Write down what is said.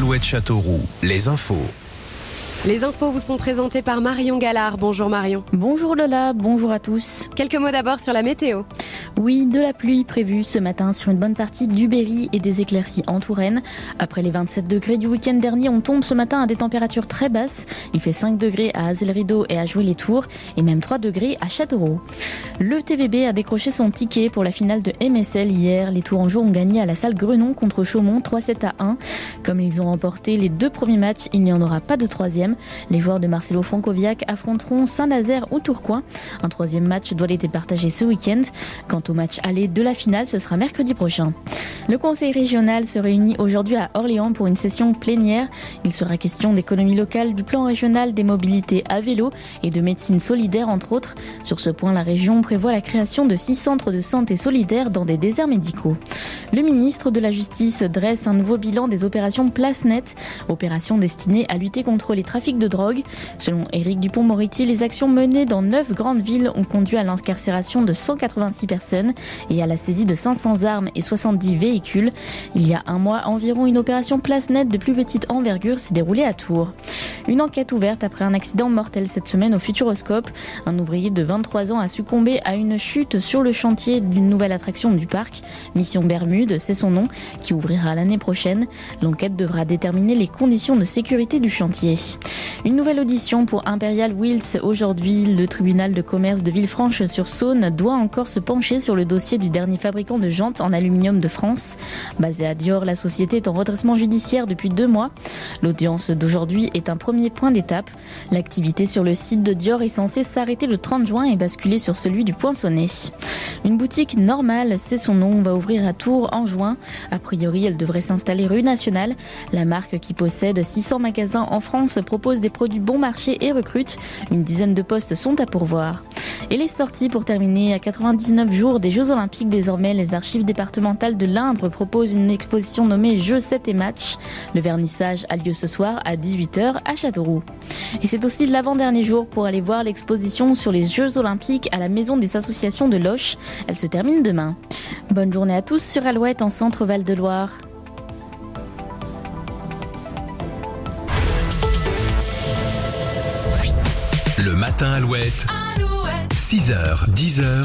Alouette Châteauroux, les infos. Les infos vous sont présentées par Marion Gallard. Bonjour Marion. Bonjour Lola, bonjour à tous. Quelques mots d'abord sur la météo. Oui, de la pluie prévue ce matin sur une bonne partie du Berry et des éclaircies en Touraine. Après les 27 degrés du week-end dernier, on tombe ce matin à des températures très basses. Il fait 5 degrés à Azel-Rideau et à Joué-les-Tours et même 3 degrés à Châteauroux. Le TVB a décroché son ticket pour la finale de MSL hier. Les Tourangeaux ont gagné à la salle Grenon contre Chaumont 3-7-1. Comme ils ont remporté les 2 premiers matchs, il n'y en aura pas de troisième. Les joueurs de Marcelo Francoviac affronteront Saint-Nazaire ou Tourcoing. Un troisième match doit être partagé ce week-end. Quant au match aller de la finale, ce sera mercredi prochain. Le conseil régional se réunit aujourd'hui à Orléans pour une session plénière. Il sera question d'économie locale, du plan régional des mobilités à vélo et de médecine solidaire entre autres. Sur ce point, la région prévoit la création de 6 centres de santé solidaires dans des déserts médicaux. Le ministre de la Justice dresse un nouveau bilan des opérations Place Nette, opérations destinées à lutter contre les trafics de drogue. Selon Éric Dupond-Moretti, les actions menées dans 9 grandes villes ont conduit à l'incarcération de 186 personnes et à la saisie de 500 armes et 70 véhicules. Il y a un mois, environ une opération Place Nette de plus petite envergure s'est déroulée à Tours. Une enquête ouverte après un accident mortel cette semaine au Futuroscope. Un ouvrier de 23 ans a succombé à une chute sur le chantier d'une nouvelle attraction du parc. Mission Bermude, c'est son nom, qui ouvrira l'année prochaine. L'enquête devra déterminer les conditions de sécurité du chantier. Une nouvelle audition pour Imperial Wheels. Aujourd'hui, le tribunal de commerce de Villefranche-sur-Saône doit encore se pencher sur le dossier du dernier fabricant de jantes en aluminium de France. Basée à Dior, la société est en redressement judiciaire depuis 2 mois. L'audience d'aujourd'hui est un premier point d'étape. L'activité sur le site de Dior est censée s'arrêter le 30 juin et basculer sur celui du Poinçonnet. Une boutique normale, c'est son nom, va ouvrir à Tours en juin. A priori, elle devrait s'installer rue Nationale. La marque, qui possède 600 magasins en France, propose des produits bon marché et recrute. Une dizaine de postes sont à pourvoir. Et les sorties pour terminer. À 99 jours des Jeux Olympiques, désormais, les archives départementales de l'Indre proposent une exposition nommée Jeux 7 et matchs. Le vernissage a lieu ce soir à 18h à Châteauroux. Et c'est aussi l'avant-dernier jour pour aller voir l'exposition sur les Jeux Olympiques à la Maison des Associations de Loches. Elle se termine demain. Bonne journée à tous sur Alouette en centre Val-de-Loire. Le matin Alouette. 6h, 10h.